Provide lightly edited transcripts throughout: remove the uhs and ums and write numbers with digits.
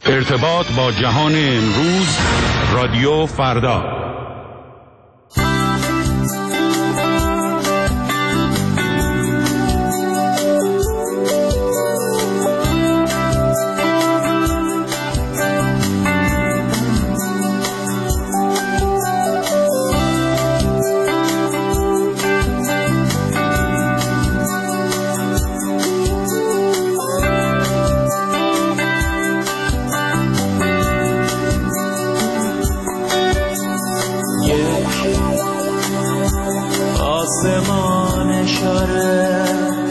ارتباط با جهان امروز، رادیو فردا. آسمان اشاره،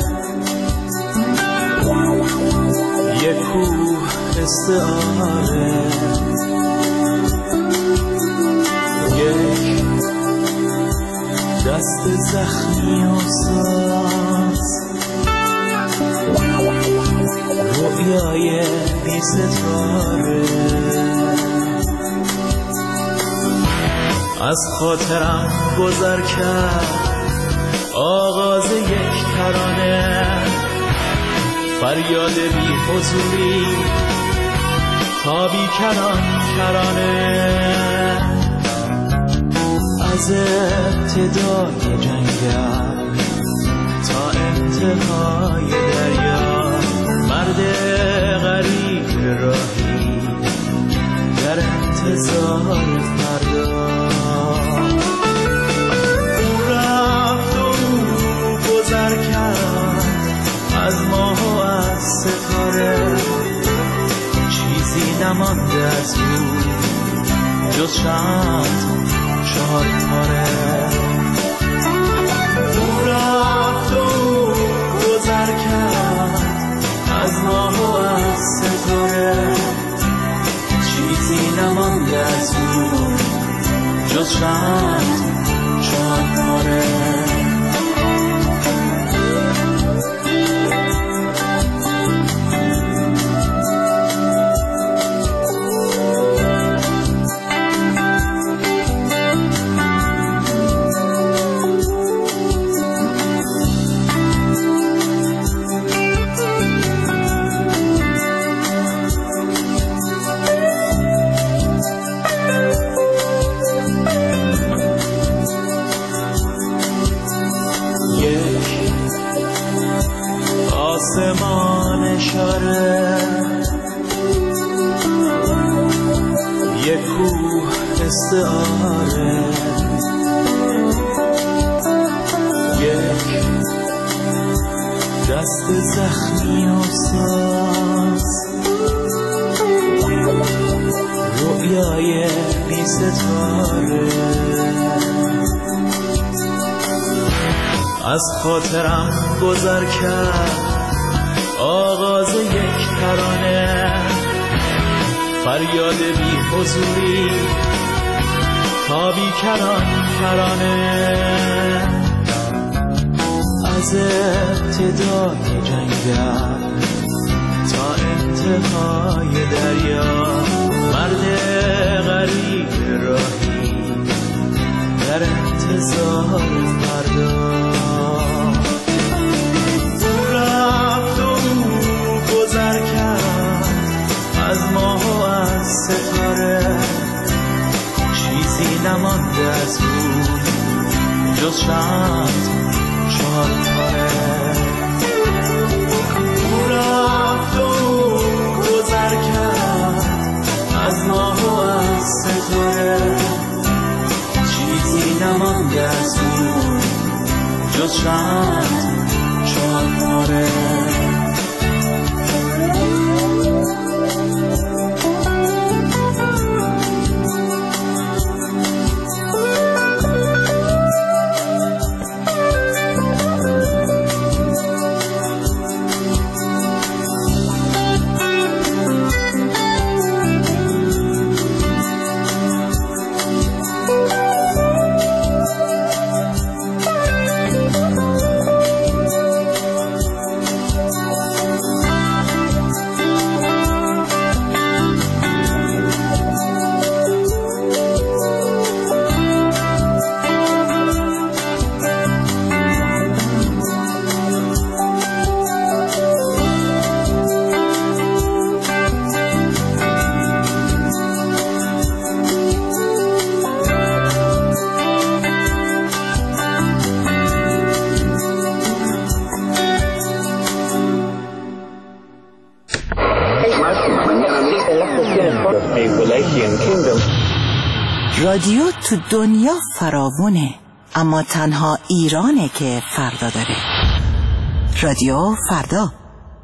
یک کوه استعاره، یک دست زخمی و ساز، رؤیای بی ستاره از خاطرم گذر کرد. آغاز یک ترانه، فریاد بی حضوری تا بی کران کرانه، از ابتدای جنگل تا انتهای دریا، مرد غریب راهی در انتظار فردا. گذر کرد از ماه و از ستاره، چیزی نمانده از او جز چند چهار پاره. او رفت و گذر کرد از ماه و از ستاره، چیزی نمانده از او جز چند چهار پاره. آسمان اشاره، یک کوه استعاره، یک دست زخمی و ساز، رؤیای بی ستاره از خاطرم گذر کرد. آغاز یک ترانه، فریاد بی حضوری تا بی کران کرانه، از ابتدای جنگل تا انتهای دریا، مرد غریب راهی در انتظار فردا. از ماه و از ستاره، چیزی نمانده از او جز چند چهار پاره. او رفت و گذر کرد از ماه و از ستاره، چیزی نمانده از او جز چند چهار پاره. رادیو تو دنیا فراوونه، اما تنها ایرانه که فردا داره. رادیو فردا.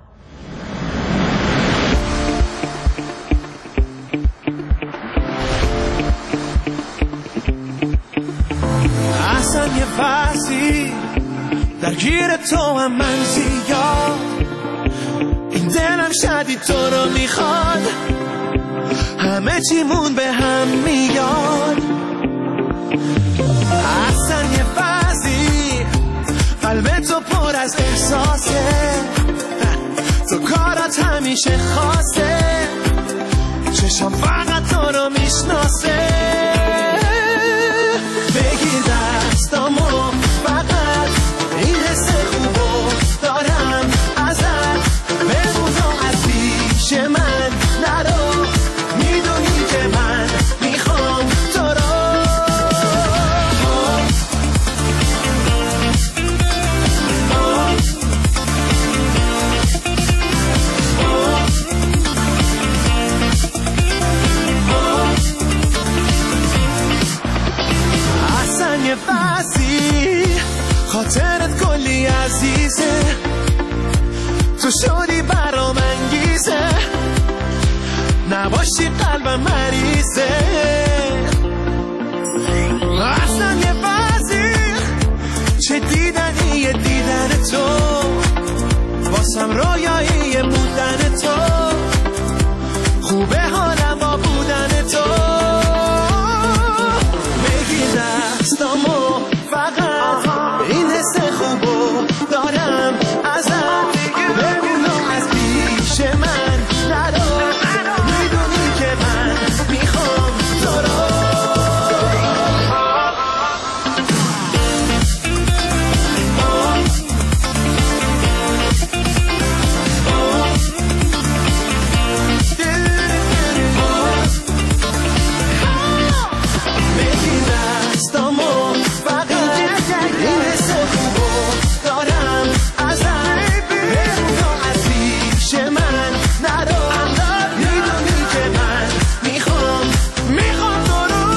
احسن یه فصلی درگیر تو هم من زیاد، این دلم شدید تو رو میخواد، همه چیمون به هم میاد. احسن یه فصلی قلب تو پر از احساسه، تو کارات همیشه خاصه، چشم فقط تو رو میشناسه. بگیر دستامو فقط، این حس خوبو دارم ازت، بمون از پیش من نرو، میدونی که من میخوام تو رو. احسن یه فصلی خاطرت کلی عزیزه، تو شدی برام انگیزه، نباشی قلبم مریضه. اصلا یه فصلی چه دیدنیه دیدن تو، واسم رویایی بودن تو، خوبه حالم با بودن تو. بگیر دستامو فقط، این حس خوبو دارم ازت، بمونم از پیش من نرو، میدونی که من میخوام تو رو. بگیر دستامو فقط، این حس خوبو دارم ازت، بمونم از پیش من نرو، میدونی که من میخوام تو رو.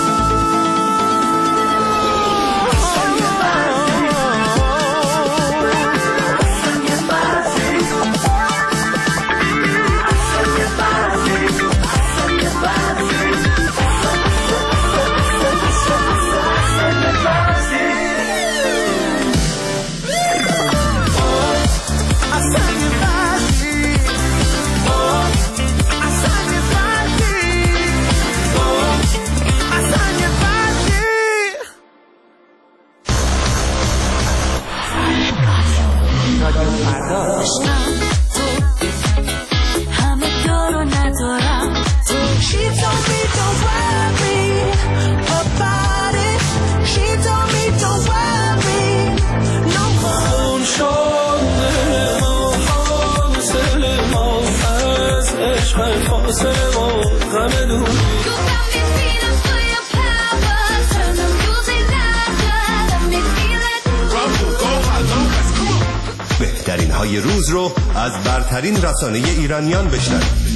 بهترین های روز رو از برترین رسانه ایرانیان بشنوید.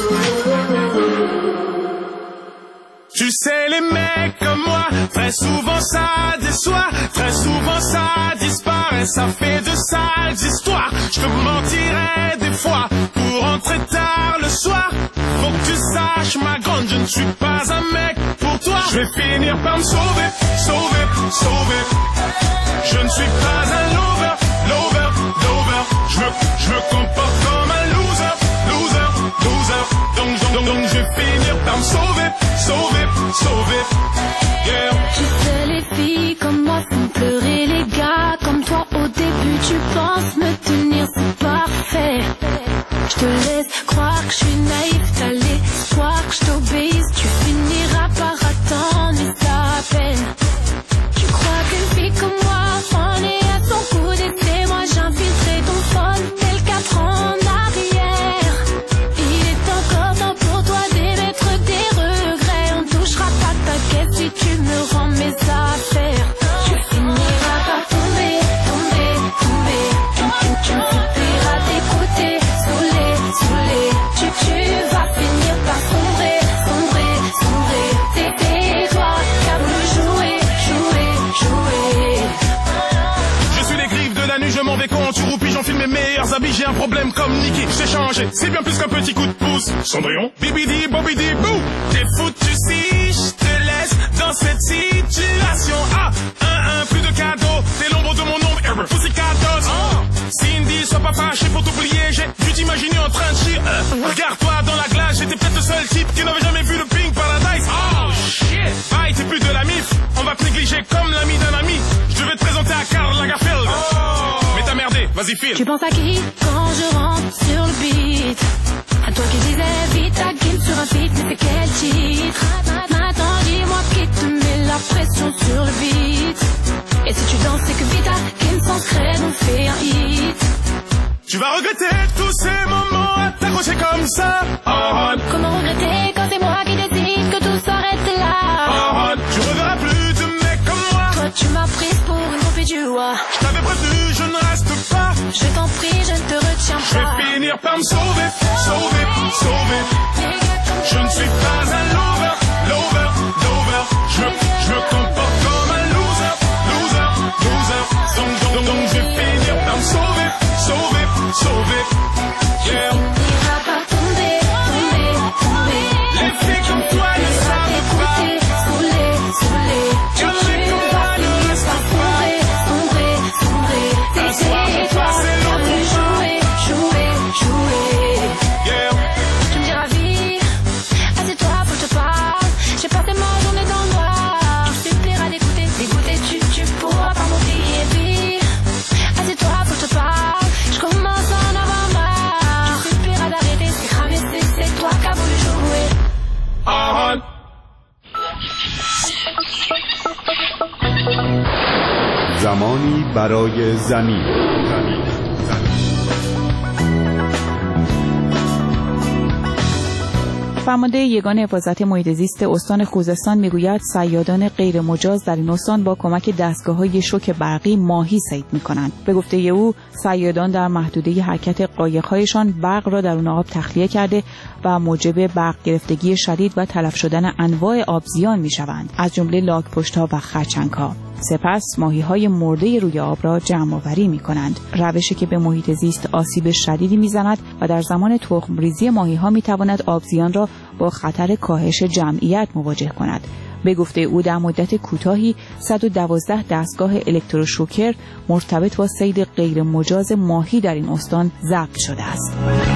Tu sais les mecs comme moi, très souvent ça déçoit, très souvent ça disparaît, ça fait de sales histoires. Je te mentirais des fois pour rentrer tard le soir. Faut que tu saches ma grande, je ne suis pas un mec pour toi. Je vais finir par me sauver, sauver, sauver. Je ne suis pas un lover, lover, lover. Je me comporte comme un loser, loser, loser. Donc je vais finir par me sauver, sauver, sauver. Yeah. Tu sais les filles comme moi font pleurer les gars comme toi. Au début tu penses me tenir, c'est parfait. Je te laisse croire que je suis naïf, t'as l'espoir que je t'obéisse. Tu finiras par attendre et ça peine. Tu crois qu'une fille comme moi en est à son coup d'essai. Moi j'infiltrerai ton sol tel 4 ans en arrière. Il est encore temps pour toi d'émettre des regrets. On touchera pas ta caisse si tu me rends mes affaires. Tu finiras par tomber, tomber, tomber. Tu me suffiras d'écouter, saoulé, saoulé. Tu habits, j'ai un problème comme Nicky. Je t'ai changé, c'est bien plus qu'un petit coup de pouce. Cendrillon, bibidi, bobidi, bou. T'es foutu si je te laisse dans cette situation. Ah, plus de cadeaux. T'es l'ombre de mon ombre, Pussycatos. Cindy, sois pas fâché pour t'oublier. J'ai dû t'imaginer en train de chier. Regarde-toi dans la glace, j'étais peut-être le seul type qui n'avait jamais vu le Pink Paradise. Oh shit, bye, t'es plus de la MIF. On va te négliger comme l'ami d'un ami. Je devais te présenter à Karl Lagerfeld. Mais t'as merdé, vas-y file. Tu penses à qui quand je rentre sur le beat? À toi qui disais vite à game sur un feat, mais c'est quel titre? Maintenant dis-moi qui te met la pression sur le beat. Et si tu danses c'est que Vita, Kim sans scred, on fait un hit. Tu vas regretter tous ces moments à t'accrocher comme ça. Comment regretter quand c'est moi qui décide que tout s'arrête là? Tu reverras plus de mecs comme moi. Toi tu m'as prise pour une groupie du roi. Je t'avais prévenu, je ne reste pas. Je t'en prie, je ne te retiens pas. Je vais finir par me sauver, sauver, sauver. Je ne suis pas un lover, lover, lover. Je me comporte comme un loser, loser, loser. Donc je vais finir par me sauver, sauver, sauver. Yeah. Finira par tomber, tomber, tomber. Les filles comme toi ne savent pas. Saoulé, saoulé. Tu vas finir par sombrer, sombrer, sombrer. T'es toi, t'as voulu jouer, jouer, jouer. Yeah. Tu me diras vie, assieds-toi, faut que je te parle. J'ai passé ma journée dans le noir. Tu supplieras d'écouter, d'écouter, tu pourras pas m'oublier, vie. Assieds-toi, faut que je te parle. Je commence à en avoir marre. Tu supplieras d'arrêter, c'est cramé, c'est toi qui as voulu jouer. زمانی برای زمین. فرمانده یگان حفاظت محیط زیست استان خوزستان میگوید صیادان غیر مجاز در این استان با کمک دستگاه‌های شوک برقی ماهی صید می‌کنند. به گفته او صیادان در محدوده حرکت قایق‌هایشان برق را درون آب تخلیه کرده و موجب برق گرفتگی شدید و تلف شدن انواع آبزیان می‌شوند، از جمله لاک‌پشت‌ها و خرچنگ‌ها. سپس ماهی‌های مرده روی آب را جمع‌آوری می‌کنند، روشی که به محیط زیست آسیب شدیدی می‌زند و در زمان تخم‌ریزی ماهی‌ها می‌تواند آبزیان را با خطر کاهش جمعیت مواجه کند. به گفته او در مدت کوتاهی 112 دستگاه الکتروشوکر مرتبط با صید غیر مجاز ماهی در این استان ضبط شده است.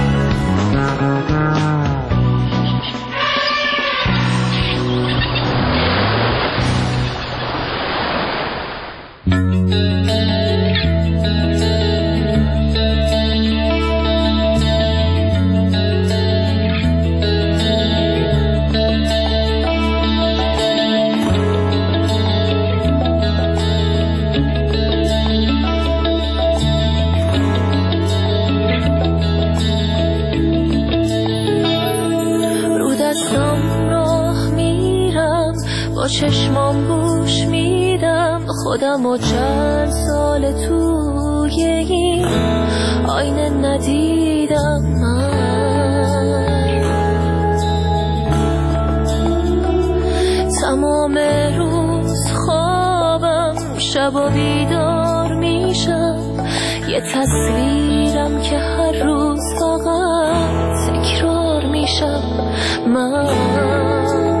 چشمام گوش میدم خودم و چند سال توی این آینه ندیدم من. تمام روز خوابم شب و بیدار میشم، یه تصویرم که هر روز فقط تکرار میشم من.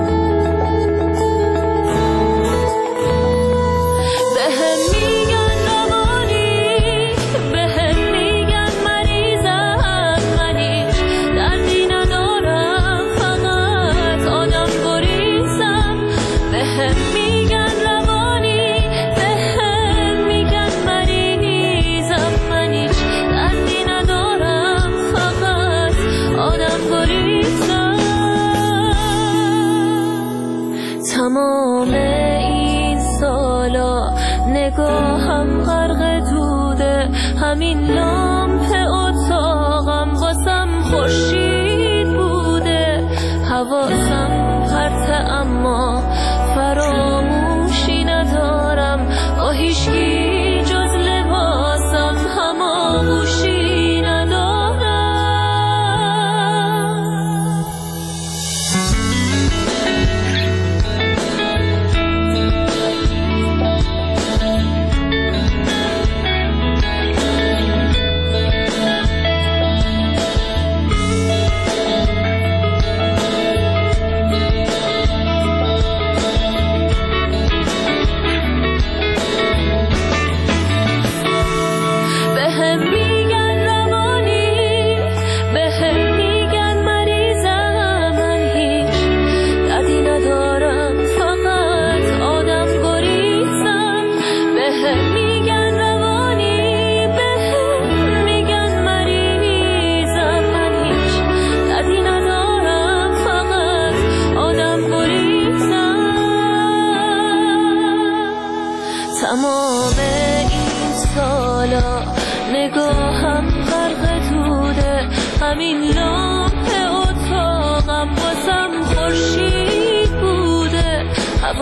تمام این سالا نگاهم غرق دوده، همین لامپ اتاقم واسم خورشید بوده، حواسم پرته اما فراموشی ندارم، با هیچکی جز لباسم هماغوشی ندارم.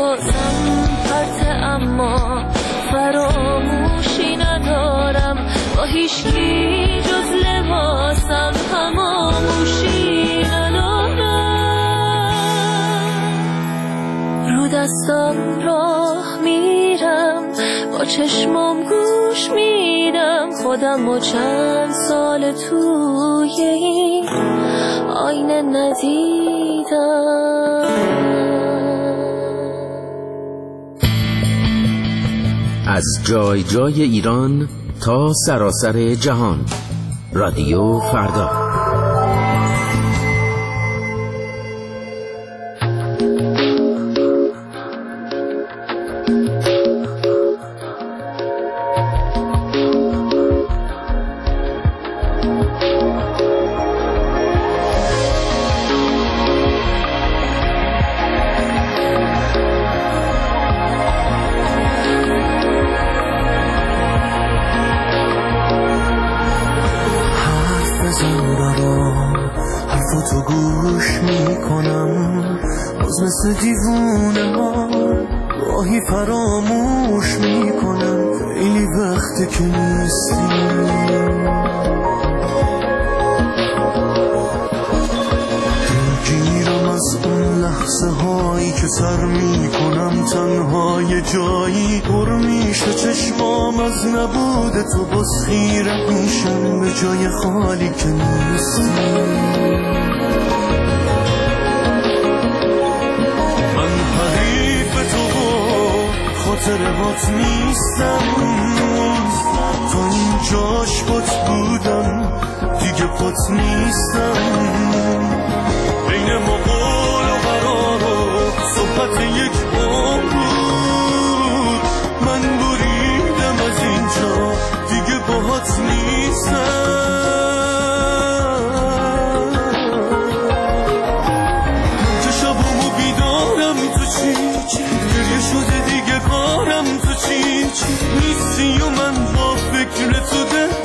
بازم پرته اما فراموشی ندارم با هیچکی جز لباسم هماموشی ندارم رو دستم راه میرم با چشمام گوش میدم خودم و چند سال توی این آینه ندیدم. از جای جای ایران تا سراسر جهان، رادیو فردا. حرفاتو گوش میکنم باز مثل دیوونه ها راهی فراموش میکنم خیلی وقته که نیستی دلگیرم از اون لحظه هایی که سر میکنم تنها یه جایی پر میشه چشمام از نبود تو باز خیره میشم به جای خالی که نیستی. من حریف تو و خاطرات نیستم تا اینجاش پات بودم دیگه پات نیستم بین ما قول و قرار و صحبت یک بار بود من بریدم از اینجا دیگه باهات نیستم چه شبامو بیدارم تو چی گریه شده دیگه کارم تو چی نیستی و من با فکر تو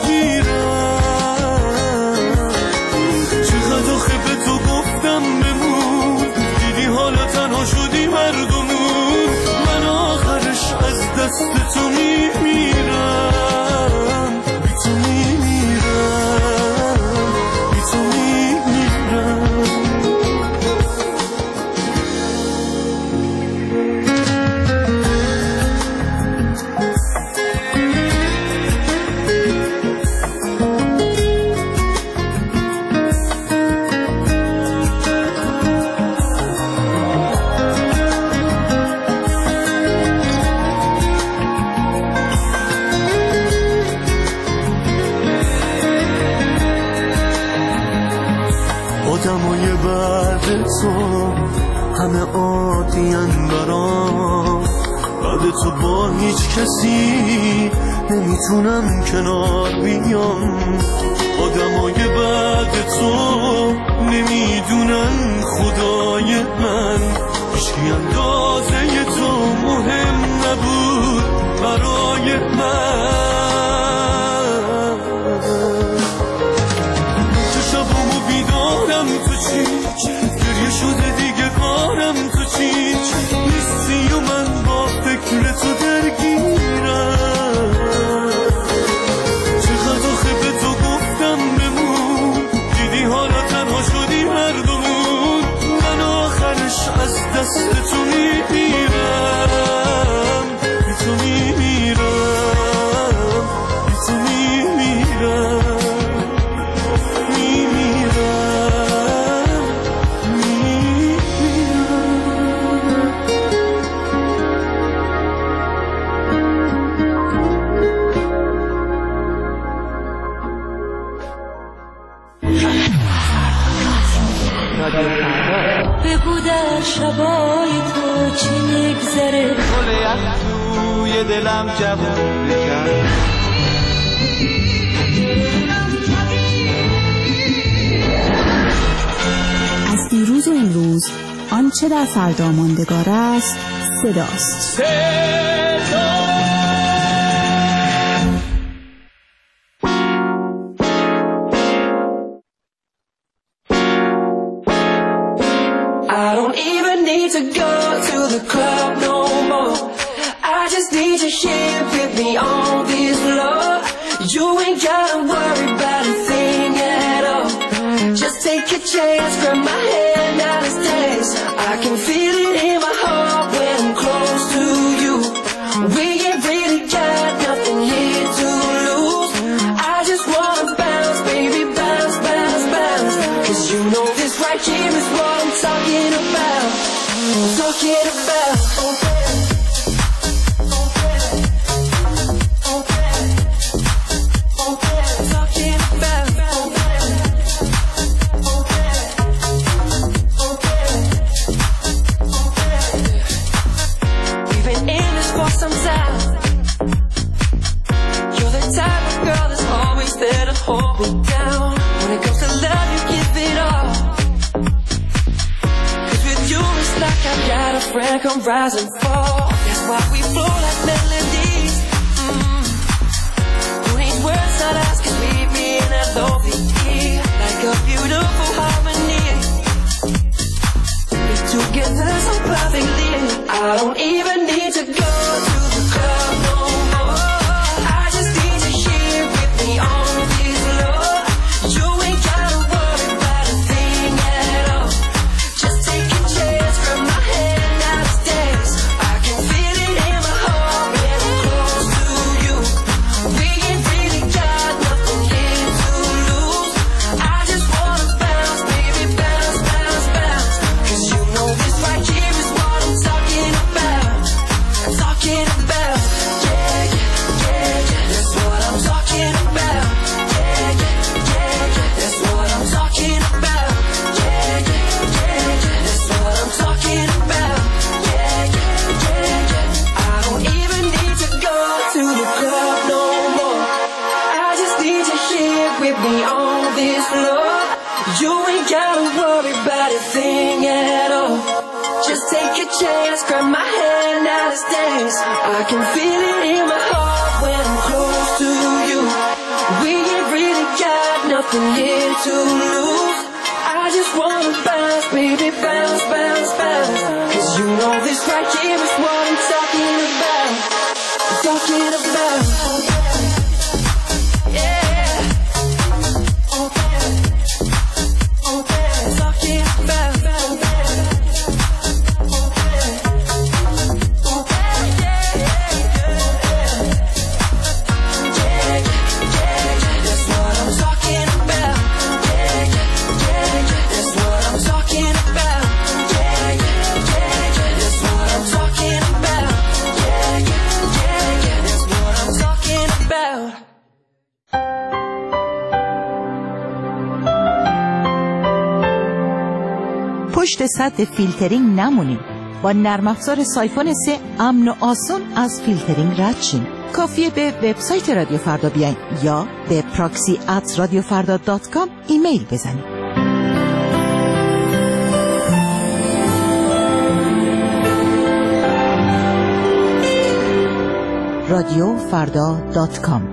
درگیرم چقدر آخه به تو گفتم بمون دیدی حالا تنها شدی مردمون من آخرش از دست تو میمیرم بی تو میمیرم بی تو میمیرم. آدمای بعد تو همه عادین برام بعد تو با هیچ کسی نمیتونم کنار بیام آدمای بعد تو نمیدونن خدای من هیچکی اندازه تو مهم نبود برای من چه شبامو بیدارم تو چی گریه شده دیگه کارم تو چی نیستی و من با فکر تو درگیرم چقدر آخه به تو گفتم بمون دیدی حالا تنها شدی مردمون من آخرش از دست تو میمیرم بی تو میمیرم بی تو میمیرم بگو در شبای تو چی میگذره گل یخ توی دلم جوون بکن از دیروز و امروز آنچه در فردا ماندگار است صداست. I don't even need to go to the club, no just need you here with me on this love. You ain't gotta worry about a thing at all. Just take a chance, grab my hand, now let's dance. I can feel it in my heart when I'm close to you. We ain't really got nothing here to lose. I just wanna bounce, baby, bounce, bounce, bounce. Cause you know this right here is what I'm talking about. I'm talking about. Hold me down. When it comes to love, you give it all. Cause with you it's like I've got a friend come rise and fall. That's why we flow like melodies. Who needs words not us, cause we be in a lovely like a beautiful harmony. We together so perfectly. I don't even need to go to the club no more. I just need you here with me on. Grab my hand, now let's dance. I can feel it in my heart when I'm close to you. We ain't really got nothing here to lose. I just wanna bounce, baby, bounce, bounce, bounce. Cause you know this right here is what I'm talking about. I'm talking about. پشت سد فیلترینگ نمونیم. با نرم افزار سایفون 3 امن و آسان از فیلترینگ رد شیم. کافیه به وبسایت رادیو فردا بیاین یا به proxy@radiofarda.com ایمیل بزنید. radiofarda.com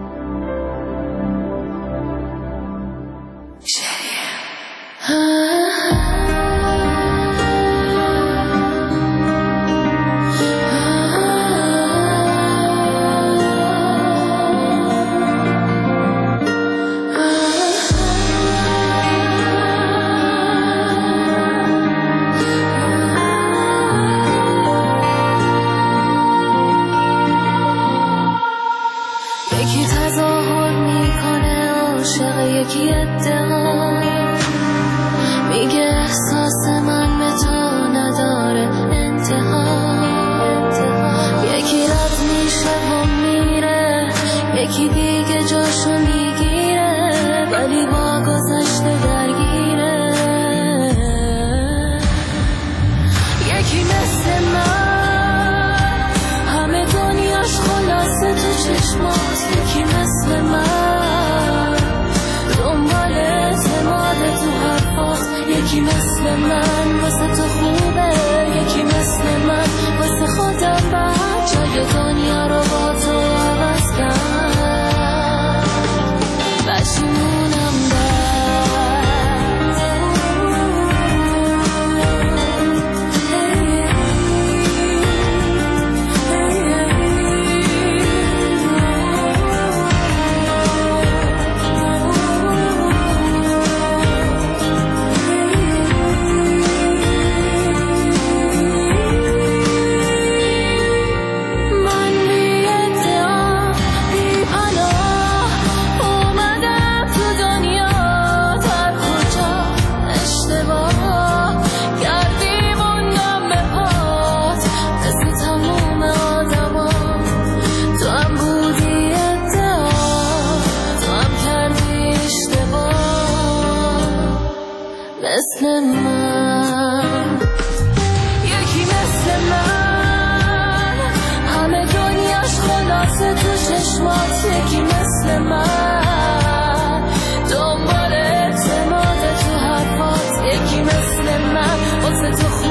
یکی مثل من واسه تو خوبه، یکی مثل من واسه خودم بعد جای دنیا رو با تو عوض کرد. پشیمونم تو